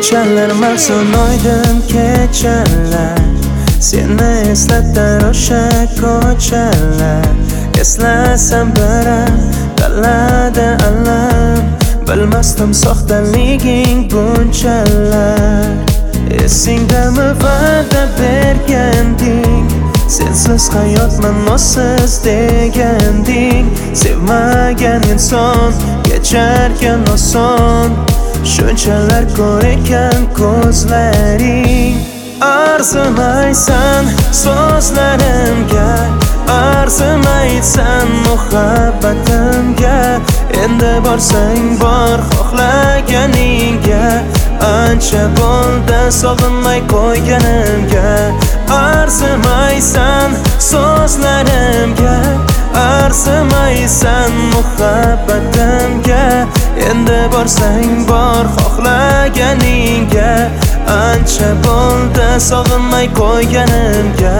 Bunchalar mavsum oydin kechalar, seni eslatar o'sha ko'chalar. Eslasam biram qalada alam, bilmasdim soxtaliging bunchalar. Esingdami va'da berganding, sensiz hayotman nossiz deganding. Sevmagan inson kecharkan oson, shunchalar ko'r ekan ko'zlaring. Arzimaysan so'zlarimga, arzimaysan muhabbatimga. Endi borsang bor xohlaganingga, ancha bo'ldi sog'inmay qo'yganimga. Arzimaysan so'zlarimga, arzimaysan muhabbatimga. Endi borsang bor xohlaganingga, ancha bo'ldi sog'inmay qo'yganimga.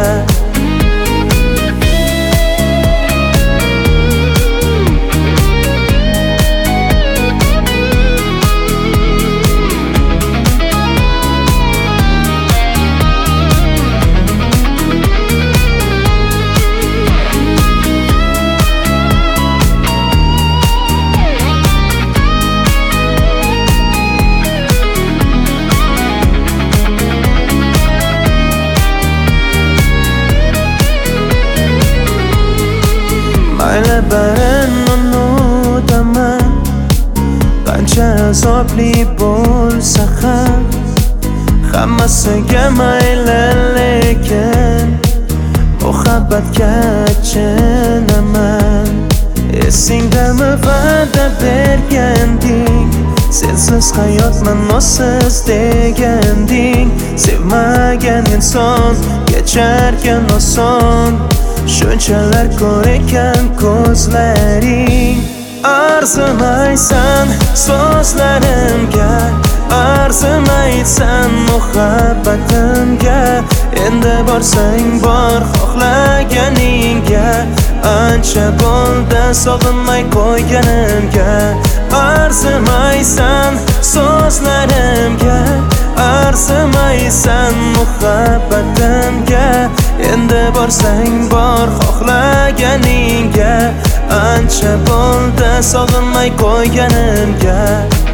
Mayli barin unudaman, qancha azobli bo'lsa ham, hammasiga mayli, lekin muhabbatga achinaman. Esingdami va'da berganding, sensiz hayotman nossiz deganding. Sevmagan inson kecharkan oson, shunchalar ko'r ekan ko'zlaring. Arzimaysan so'zlarimga, arzimaysan muhabbatimga. Endi borsang bor xohlaganingga, ancha bo'ldi sog'inmay qo'yganimga. Arzimaysan so'zlarimga, arzimaysan muhabbatimga. Endi borsang bor xohlaganingga, ancha bo'ldi sog'inmay qo'yganimga.